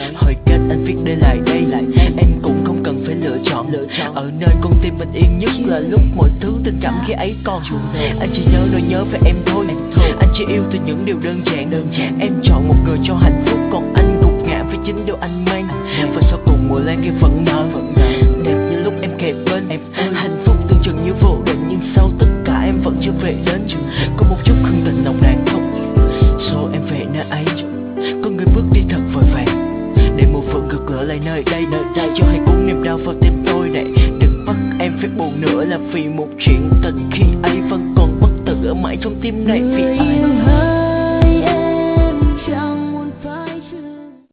Hồi kết anh viết để lại đây, em cũng không cần phải lựa chọn. Ở nơi con tim bình yên nhất là lúc mọi thứ tình cảm khi ấy còn. Anh chỉ nhớ nỗi nhớ về em thôi. Anh chỉ yêu từ những điều đơn giản. Em chọn một người cho hạnh phúc, còn anh gục ngã với chính điều anh mang. Và sau cùng mùa lan kia vẫn nở, đẹp như lúc em kề bên em. Hạnh phúc tưởng chừng như vô định, nhưng sau tất cả em vẫn chưa về đến. Có một chút hương tình nồng nàn không, số em về nơi ấy. Có người bước đi thật vội vàng, để mùa phượng ngược lỡ lại nơi đây. Cho hãy cuốn niềm đau vào tim tôi này. Đừng bắt em phải buồn nữa là vì một chuyện tình khi ấy vẫn còn bất tử ở mãi trong tim này. Vì ai